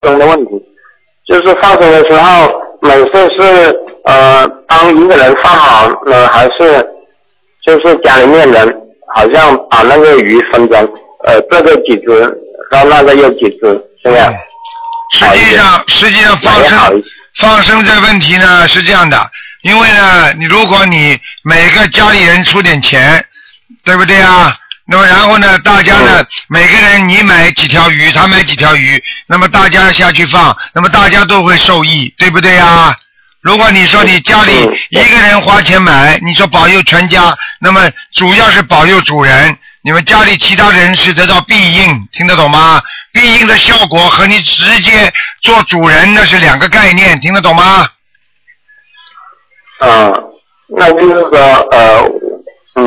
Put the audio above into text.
生的问题，就是放生的时候，每次是帮一个人放好呢，还是就是家里面人好像把那个鱼分成这个几只，然后那个又几只这样。 实际上放生这问题呢是这样的，因为呢，如果你每个家里人出点钱，对不对啊？那么然后呢，大家呢，每个人你买几条鱼，他买几条鱼，那么大家下去放，那么大家都会受益，对不对啊？如果你说你家里一个人花钱买，你说保佑全家，那么主要是保佑主人，你们家里其他人是得到庇应，听得懂吗？庇应的效果和你直接做主人那是两个概念，听得懂吗？ 那就是说